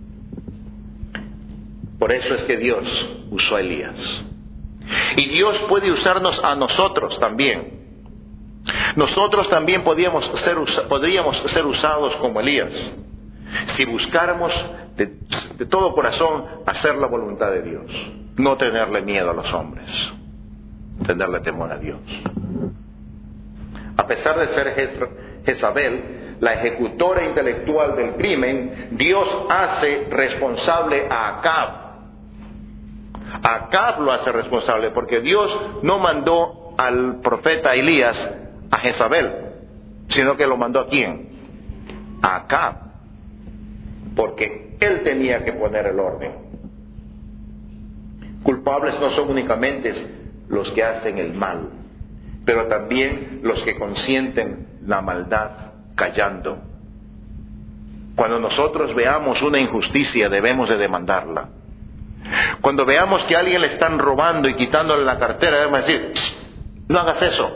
por eso es que Dios usó a Elías. Y Dios puede usarnos a nosotros también. Nosotros también podríamos ser, podríamos ser usados como Elías, si buscáramos de, de todo corazón hacer la voluntad de Dios, no tenerle miedo a los hombres, tenerle temor a Dios. A pesar de ser Jezabel, la ejecutora intelectual del crimen, Dios hace responsable a Acab. A Acab lo hace responsable, porque Dios no mandó al profeta Elías a Jezabel, sino que lo mandó ¿a quién? A Acab, porque él tenía que poner el orden. Culpables no son únicamente los que hacen el mal, pero también los que consienten la maldad callando. Cuando nosotros veamos una injusticia, debemos de demandarla. Cuando veamos que a alguien le están robando y quitándole la cartera, debemos decir, no hagas eso.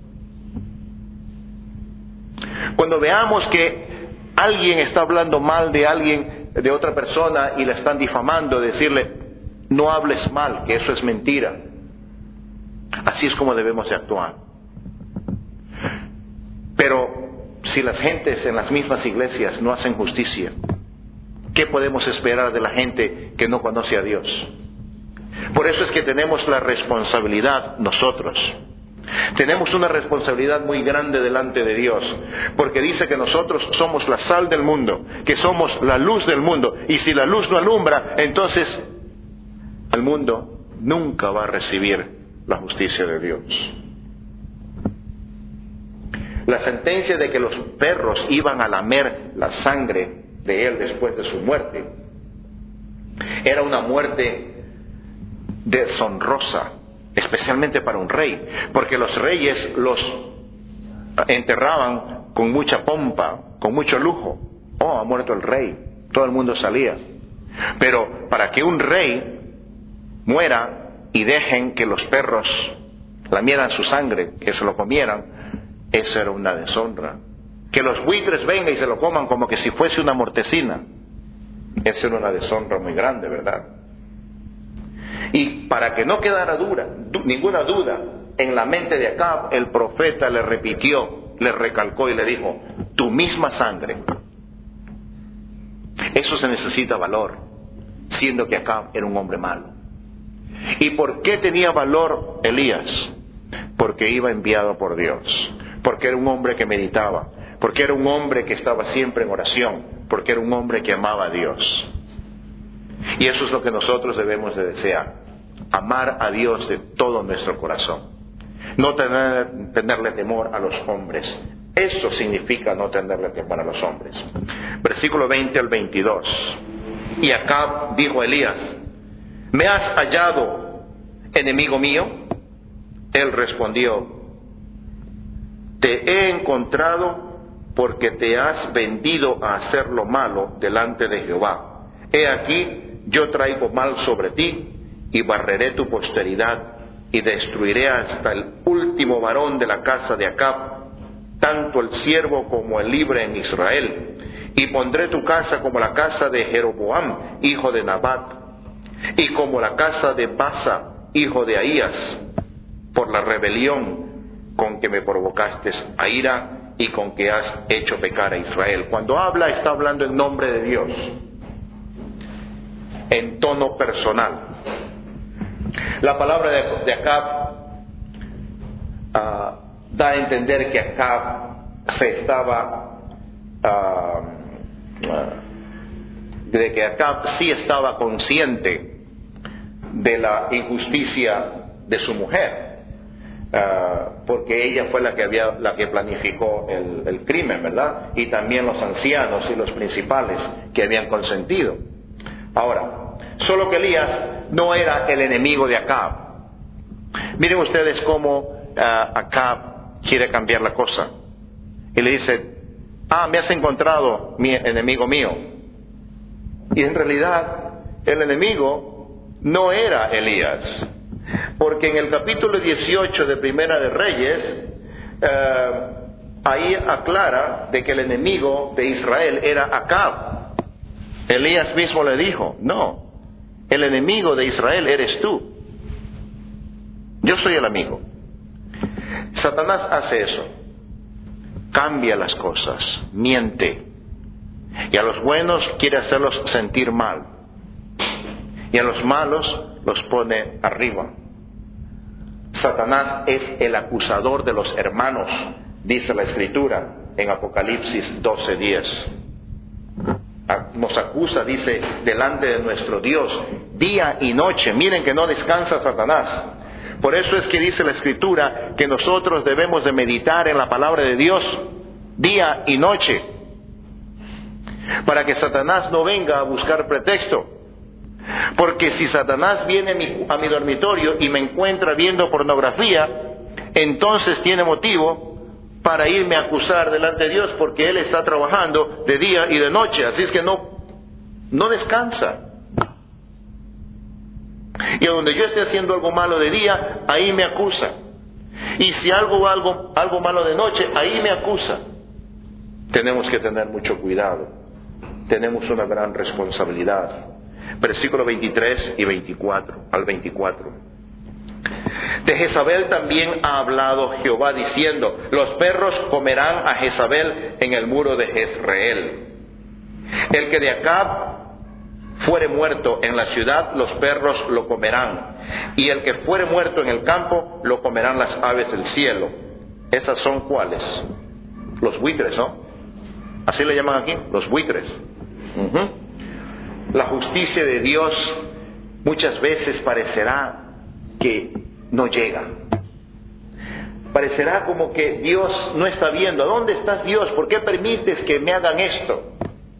Cuando veamos que alguien está hablando mal de alguien, de otra persona, y le están difamando, decirle, no hables mal, que eso es mentira. Así es como debemos de actuar. Pero si las gentes en las mismas iglesias no hacen justicia, ¿qué podemos esperar de la gente que no conoce a Dios? Por eso es que tenemos la responsabilidad nosotros. Tenemos una responsabilidad muy grande delante de Dios, porque dice que nosotros somos la sal del mundo, que somos la luz del mundo, y si la luz no alumbra, entonces el mundo nunca va a recibir la justicia de Dios. La sentencia de que los perros iban a lamer la sangre de él después de su muerte era una muerte deshonrosa, especialmente para un rey, porque los reyes los enterraban con mucha pompa, con mucho lujo. Oh, ha muerto el rey, todo el mundo salía. Pero para que un rey muera y dejen que los perros lamieran su sangre, que se lo comieran, eso era una deshonra. Que los buitres vengan y se lo coman como que si fuese una mortecina, eso era una deshonra muy grande, ¿verdad? Y para que no quedara dura, du- ninguna duda en la mente de Acab, el profeta le repitió, le recalcó y le dijo, tu misma sangre. Eso se necesita valor, siendo que Acab era un hombre malo. ¿Y por qué tenía valor Elías? Porque iba enviado por Dios, porque era un hombre que meditaba, porque era un hombre que estaba siempre en oración, porque era un hombre que amaba a Dios. Y eso es lo que nosotros debemos de desear, amar a Dios de todo nuestro corazón, no tener, tenerle temor a los hombres. Eso significa no tenerle temor a los hombres. Versículo veinte al veintidós. Y Acab dijo a Elías, ¿me has hallado, enemigo mío? Él respondió, te he encontrado porque te has vendido a hacer lo malo delante de Jehová. He aquí, yo traigo mal sobre ti, y barreré tu posteridad, y destruiré hasta el último varón de la casa de Acab, tanto el siervo como el libre en Israel. Y pondré tu casa como la casa de Jeroboam, hijo de Nabat, y como la casa de Basa, hijo de Ahías, por la rebelión con que me provocaste a ira y con que has hecho pecar a Israel. Cuando habla, está hablando en nombre de Dios, en tono personal. La palabra de, de Acab uh, da a entender que Acab se estaba uh, uh, de que Acab sí estaba consciente de la injusticia de su mujer, uh, porque ella fue la que había la que planificó el, el crimen, ¿verdad? Y también los ancianos y los principales que habían consentido. Ahora, solo que Elías no era el enemigo de Acab. Miren ustedes cómo uh, Acab quiere cambiar la cosa. Y le dice, ah, me has encontrado, mi enemigo mío. Y en realidad, el enemigo no era Elías. Porque en el capítulo dieciocho de Primera de Reyes, uh, ahí aclara de que el enemigo de Israel era Acab. Elías mismo le dijo, no, el enemigo de Israel eres tú. Yo soy el amigo. Satanás hace eso. Cambia las cosas, miente. Y a los buenos quiere hacerlos sentir mal. Y a los malos los pone arriba. Satanás es el acusador de los hermanos, dice la Escritura en Apocalipsis doce diez. Nos acusa, dice, delante de nuestro Dios, día y noche. Miren que no descansa Satanás. Por eso es que dice la Escritura que nosotros debemos de meditar en la palabra de Dios día y noche, para que Satanás no venga a buscar pretexto. Porque si Satanás viene a mi, a mi dormitorio y me encuentra viendo pornografía, entonces tiene motivo para irme a acusar delante de Dios, porque él está trabajando de día y de noche. Así es que no, no descansa. Y a donde yo esté haciendo algo malo de día, ahí me acusa. Y si algo, algo, algo malo de noche, ahí me acusa. Tenemos que tener mucho cuidado. Tenemos una gran responsabilidad. Versículos veintitrés y veinticuatro al veinticuatro. De Jezabel también ha hablado Jehová diciendo, los perros comerán a Jezabel en el muro de Jezreel. El que de Acab fuere muerto en la ciudad, los perros lo comerán. Y el que fuere muerto en el campo, lo comerán las aves del cielo. ¿Esas son cuáles? Los buitres, ¿no? Así le llaman aquí, los buitres. Uh-huh. La justicia de Dios muchas veces parecerá que no llega. Parecerá como que Dios no está viendo. ¿A dónde estás, Dios? ¿Por qué permites que me hagan esto?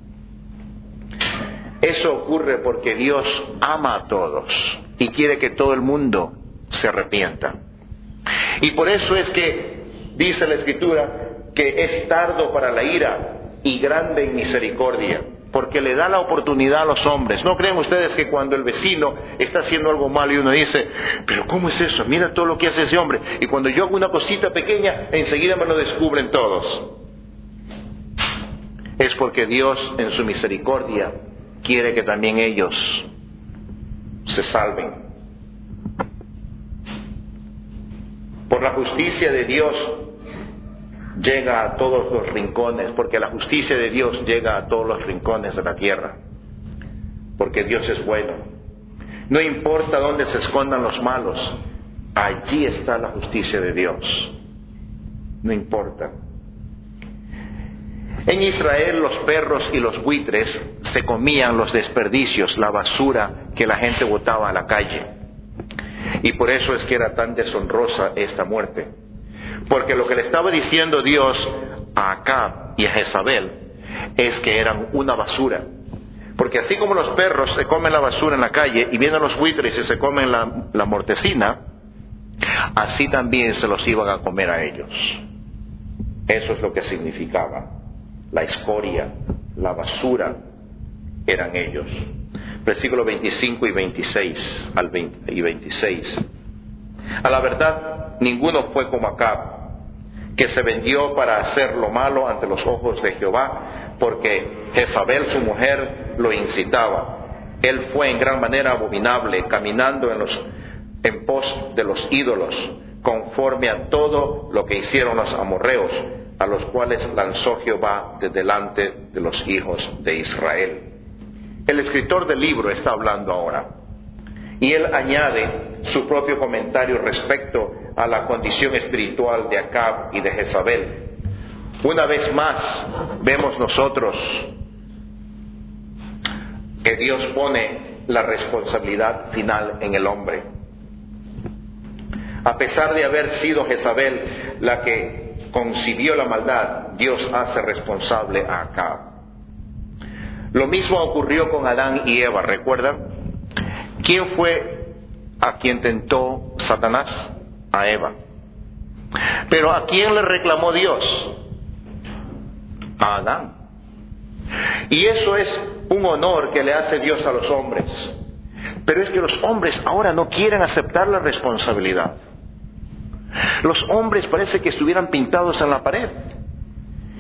Eso ocurre porque Dios ama a todos y quiere que todo el mundo se arrepienta. Y por eso es que dice la Escritura que es tardo para la ira y grande en misericordia, porque le da la oportunidad a los hombres. ¿No creen ustedes que cuando el vecino está haciendo algo malo y uno dice, pero ¿cómo es eso? Mira todo lo que hace ese hombre. Y cuando yo hago una cosita pequeña, enseguida me lo descubren todos. Es porque Dios en su misericordia quiere que también ellos se salven. Por la justicia de Dios llega a todos los rincones, porque la justicia de Dios llega a todos los rincones de la tierra, porque Dios es bueno. No importa dónde se escondan los malos, allí está la justicia de Dios. No importa. En Israel los perros y los buitres se comían los desperdicios, la basura que la gente botaba a la calle. Y por eso es que era tan deshonrosa esta muerte. Porque lo que le estaba diciendo Dios a Acab y a Jezabel es que eran una basura. Porque así como los perros se comen la basura en la calle y vienen los buitres y se comen la, la mortecina, así también se los iban a comer a ellos. Eso es lo que significaba. La escoria, la basura, eran ellos. Versículos veinticinco y veintiséis al veinte y veintiséis. A la verdad, ninguno fue como Acab, que se vendió para hacer lo malo ante los ojos de Jehová, porque Jezabel su mujer lo incitaba. Él fue en gran manera abominable, caminando en los en pos de los ídolos, conforme a todo lo que hicieron los amorreos, a los cuales lanzó Jehová de delante de los hijos de Israel. El escritor del libro está hablando ahora, y él añade su propio comentario respecto a la condición espiritual de Acab y de Jezabel. Una vez más vemos nosotros que Dios pone la responsabilidad final en el hombre. A pesar de haber sido Jezabel la que concibió la maldad, Dios hace responsable a Acab. Lo mismo ocurrió con Adán y Eva, ¿recuerdan? ¿Quién fue a quien tentó Satanás? A Eva. Pero ¿a quién le reclamó Dios? A Adán. Y eso es un honor que le hace Dios a los hombres. Pero es que los hombres ahora no quieren aceptar la responsabilidad. Los hombres parece que estuvieran pintados en la pared.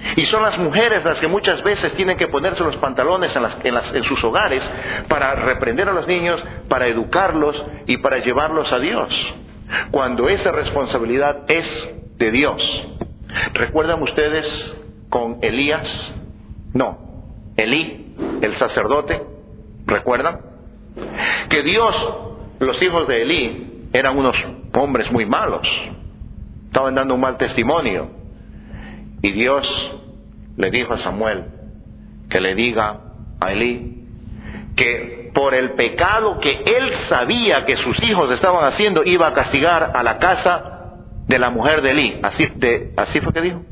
Y son las mujeres las que muchas veces tienen que ponerse los pantalones en, las, en, las, en sus hogares para reprender a los niños, para educarlos y para llevarlos a Dios, cuando esa responsabilidad es de Dios. ¿Recuerdan ustedes con Elías? No, Elí, el sacerdote. ¿Recuerdan? Que Dios, los hijos de Elí, eran unos hombres muy malos. Estaban dando un mal testimonio. Y Dios le dijo a Samuel que le diga a Elí que por el pecado que él sabía que sus hijos estaban haciendo, iba a castigar a la casa de la mujer de Elí. Así, de, ¿así fue que dijo?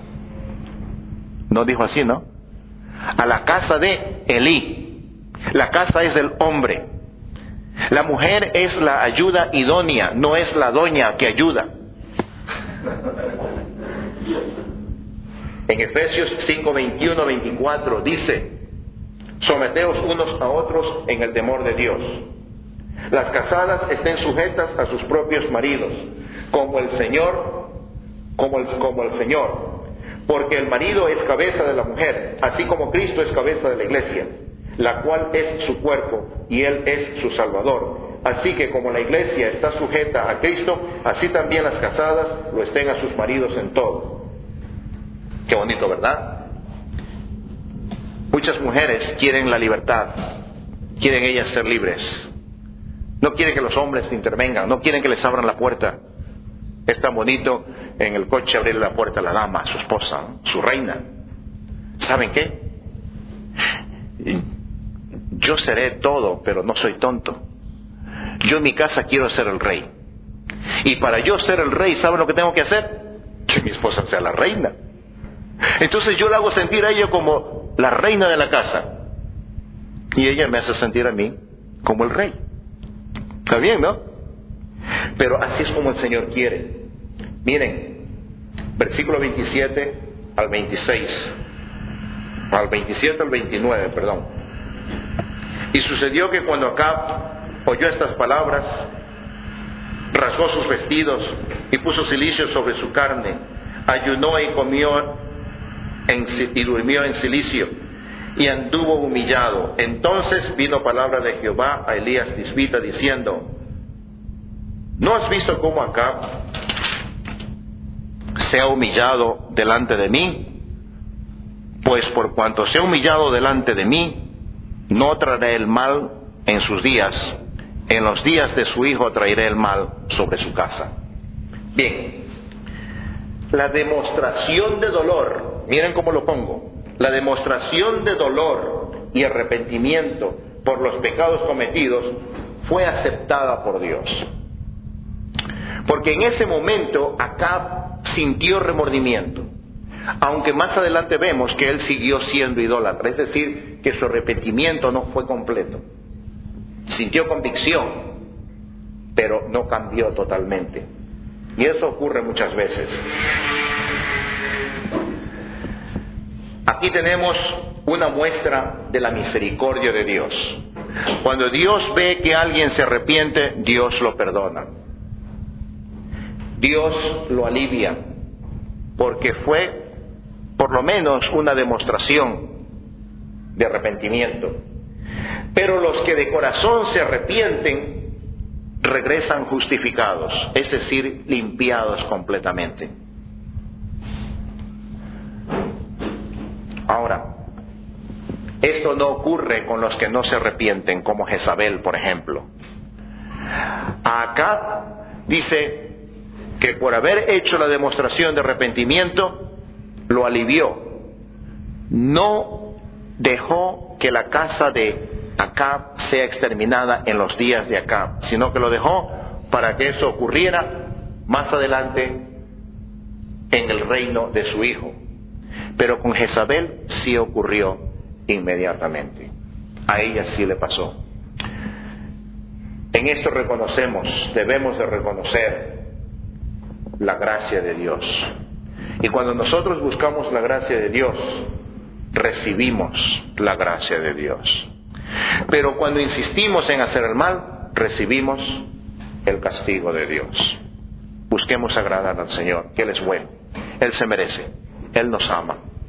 No dijo así, ¿no? A la casa de Elí. La casa es del hombre. La mujer es la ayuda idónea, no es la doña que ayuda. En Efesios cinco, veintiuno, veinticuatro dice: someteos unos a otros en el temor de Dios. Las casadas estén sujetas a sus propios maridos, como el Señor, como el, como el Señor, porque el marido es cabeza de la mujer, así como Cristo es cabeza de la iglesia, la cual es su cuerpo y Él es su Salvador. Así que como la iglesia está sujeta a Cristo, así también las casadas lo estén a sus maridos en todo. Qué bonito, ¿verdad? Muchas mujeres quieren la libertad, quieren ellas ser libres. No quieren que los hombres intervengan, no quieren que les abran la puerta. Es tan bonito en el coche abrirle la puerta a la dama, a su esposa, su reina. ¿Saben qué? Yo seré todo, pero no soy tonto. Yo en mi casa quiero ser el rey. Y para yo ser el rey, ¿saben lo que tengo que hacer? Que mi esposa sea la reina. Entonces yo la hago sentir a ella como la reina de la casa. Y ella me hace sentir a mí como el rey. Está bien, ¿no? Pero así es como el Señor quiere. Miren, versículo veintisiete al veintiséis. Al veintisiete al veintinueve, perdón. Y sucedió que cuando Acab oyó estas palabras, rasgó sus vestidos y puso cilicio sobre su carne, ayunó y comió en, y durmió en cilicio, y anduvo humillado. Entonces vino palabra de Jehová a Elías Tisbita diciendo: ¿no has visto cómo Acab se ha humillado delante de mí? Pues por cuanto se ha humillado delante de mí, no traeré el mal en sus días, en los días de su hijo traeré el mal sobre su casa. Bien, la demostración de dolor, miren cómo lo pongo, la demostración de dolor y arrepentimiento por los pecados cometidos fue aceptada por Dios. Porque en ese momento Acab sintió remordimiento, aunque más adelante vemos que él siguió siendo idólatra, es decir, que su arrepentimiento no fue completo. Sintió convicción, pero no cambió totalmente. Y eso ocurre muchas veces. Aquí tenemos una muestra de la misericordia de Dios. Cuando Dios ve que alguien se arrepiente, Dios lo perdona. Dios lo alivia, porque fue por lo menos una demostración de arrepentimiento. Pero los que de corazón se arrepienten regresan justificados, es decir, limpiados completamente. Ahora, esto no ocurre con los que no se arrepienten, como Jezabel, por ejemplo. Acá dice que por haber hecho la demostración de arrepentimiento, lo alivió. No dejó que la casa de Acab sea exterminada en los días de Acab, sino que lo dejó para que eso ocurriera más adelante en el reino de su hijo. Pero con Jezabel sí ocurrió inmediatamente. A ella sí le pasó. En esto reconocemos, debemos de reconocer la gracia de Dios. Y cuando nosotros buscamos la gracia de Dios, recibimos la gracia de Dios. Pero cuando insistimos en hacer el mal, recibimos el castigo de Dios. Busquemos agradar al Señor, que Él es bueno, Él se merece, Él nos ama.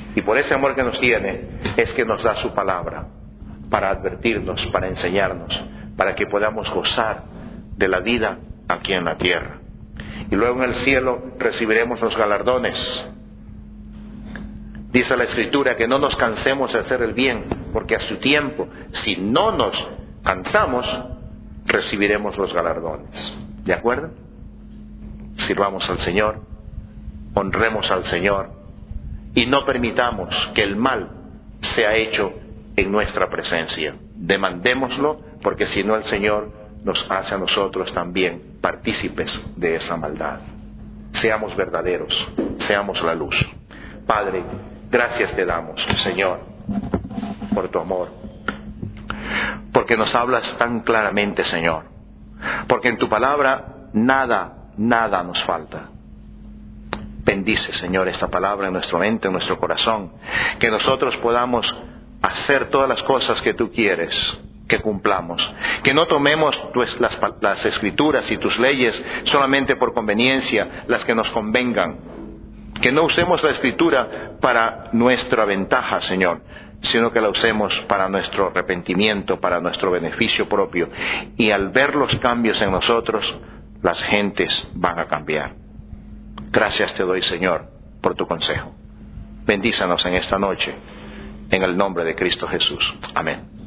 Y por ese amor que nos tiene es que nos da su palabra para advertirnos, para enseñarnos, para que podamos gozar de la vida aquí en la tierra. Y luego en el cielo recibiremos los galardones. Dice la Escritura que no nos cansemos de hacer el bien, porque a su tiempo, si no nos cansamos, recibiremos los galardones. ¿De acuerdo? Sirvamos al Señor, honremos al Señor y no permitamos que el mal sea hecho en nuestra presencia. Demandémoslo, porque si no el Señor nos hace a nosotros también partícipes de esa maldad. Seamos verdaderos, seamos la luz. Padre, gracias te damos, Señor, por tu amor, porque nos hablas tan claramente, Señor, porque en tu palabra nada, nada nos falta. Bendice, Señor, esta palabra en nuestra mente, en nuestro corazón, que nosotros podamos hacer todas las cosas que tú quieres que cumplamos, que no tomemos pues, las, las escrituras y tus leyes solamente por conveniencia, las que nos convengan, que no usemos la escritura para nuestra ventaja, Señor, sino que la usemos para nuestro arrepentimiento, para nuestro beneficio propio, y al ver los cambios en nosotros, las gentes van a cambiar. Gracias te doy, Señor, por tu consejo. Bendízanos en esta noche, en el nombre de Cristo Jesús. Amén.